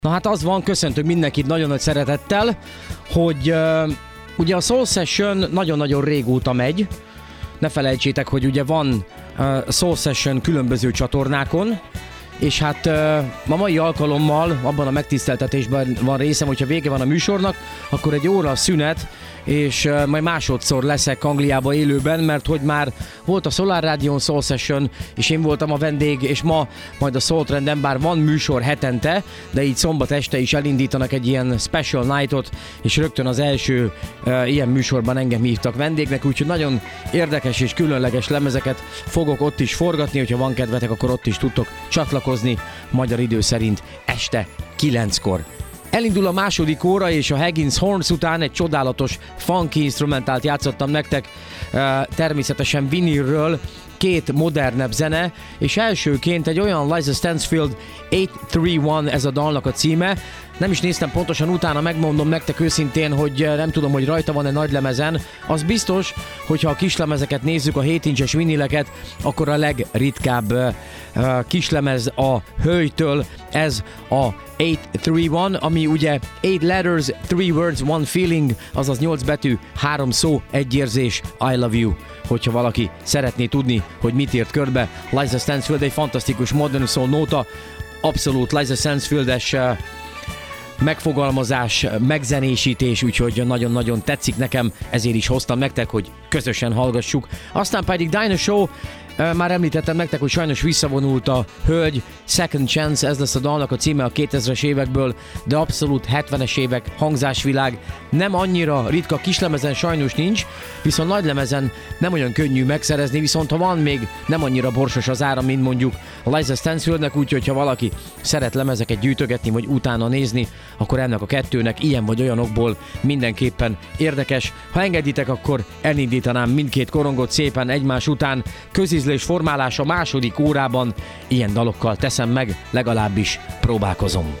Na hát az van, köszöntök mindenkit nagyon nagy szeretettel, hogy ugye a Soul Session nagyon-nagyon régóta megy. Ne felejtsétek, hogy ugye van Soul Session különböző csatornákon, és hát ma mai alkalommal abban a megtiszteltetésben van részem, hogyha vége van a műsornak, akkor egy óra szünet, és majd másodszor leszek Angliába élőben, mert hogy már volt a Solar Rádión Soul Session, és én voltam a vendég, és ma majd a Soul Trenden, bár van műsor hetente, de így szombat este is elindítanak egy ilyen special nightot, és rögtön az első ilyen műsorban engem hívtak vendégnek, úgyhogy nagyon érdekes és különleges lemezeket fogok ott is forgatni, hogyha van kedvetek, akkor ott is tudtok csatlakozni magyar idő szerint este 9-kor. Elindul a második óra, és a Higgins Horns után egy csodálatos funky instrumentált játszottam nektek, természetesen vinilről, két modernebb zene, és elsőként egy olyan Liza Stansfield 831, ez a dalnak a címe. Nem is néztem pontosan utána, megmondom nektek őszintén, hogy nem tudom, hogy rajta van-e nagylemezen. Az biztos, hogyha a kislemezeket nézzük, a 7 incses vinileket, akkor a legritkább kislemez a hölgytől, ez a 831, ami ugye 8 letters, 3 words, 1 feeling, azaz 8 betű, 3 szó, 1 érzés, I love you. Hogyha valaki szeretné tudni, hogy mit írt körbe, Liza Stansfield egy fantasztikus modern soul nóta, abszolút Liza Stansfield-es megfogalmazás, megzenésítés, úgyhogy nagyon-nagyon tetszik nekem, ezért is hoztam nektek, hogy közösen hallgassuk. Aztán pedig Dinah Shore, már említettem nektek, hogy sajnos visszavonult a hölgy, Second Chance, ez lesz a dalnak a címe a 2000-es évekből, de abszolút 70-es évek hangzásvilág, nem annyira ritka, kislemezen sajnos nincs, viszont nagylemezen nem olyan könnyű megszerezni, viszont ha van, még nem annyira borsos az ára, mint mondjuk Liza Stansfieldnek, úgyhogy ha valaki szeret lemezeket gyűjtögetni, vagy utána nézni, akkor ennek a kettőnek ilyen vagy olyanokból mindenképpen érdekes. Ha engeditek, akkor elindítanám mindkét korongot szépen egymás után, közízlés formálás a második órában, ilyen dalokkal teszem meg, legalábbis próbálkozom.